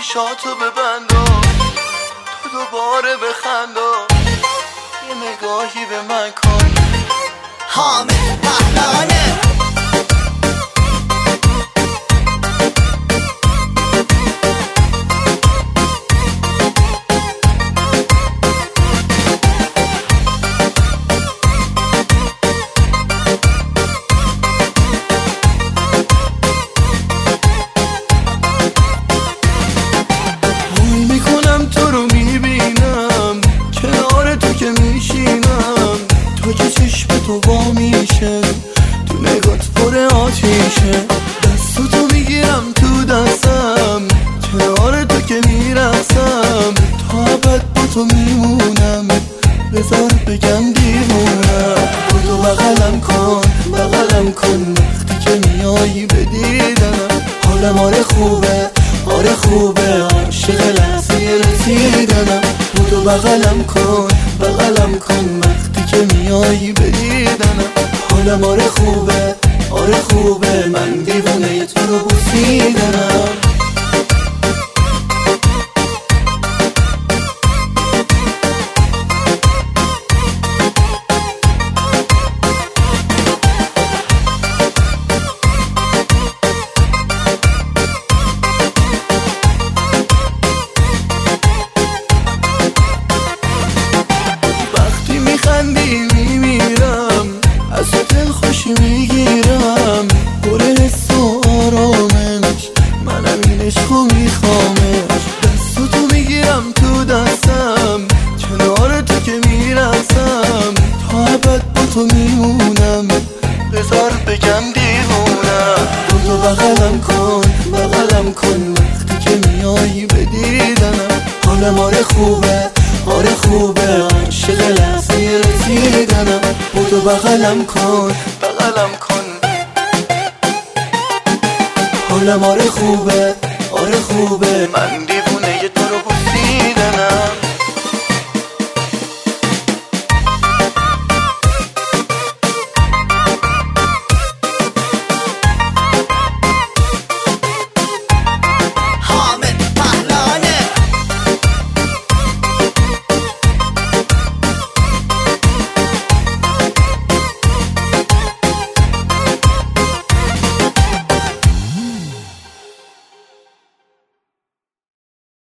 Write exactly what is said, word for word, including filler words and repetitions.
چشاتو ببندا، تو دوباره بخندا، یه نگاهی به من کن. حامد پهلوانه. تو وا میشه، تو نگات پر آتیشه، دستو میگیرم تو دستم، کنار تو که میرقصم، تا ابد با تو میمونم، بذار بگم دیوونم. خودو بغلم کن بغلم کن، وقتی که میایی به دیدنم، حالم آره خوبه آره خوبه، عاشق لحظه رسیدنم. خودو بغلم کن بغلم کن، وقتی که میایی به دیدنم، حالم آره خوبه آره خوبه، من دیوونه تو رو بوسیدنم. میمیرم از تو دل خوشی میگیرم، پر حس و آرامش، منم این عشقو میخوامش. دستو تو میگیرم تو دستم، کنار تو که میرقصم، تا ابد با تو میمونم، بذار بگم دیوونم. خودو بغلم کن بغلم کن، وقتی که میایی به دیدنم، حالم آره خوبه آره خوبه، عاشق لحظه رسیدنم. خودو بغلم کن بغلم کن، حالم آره خوبه آره خوبه، من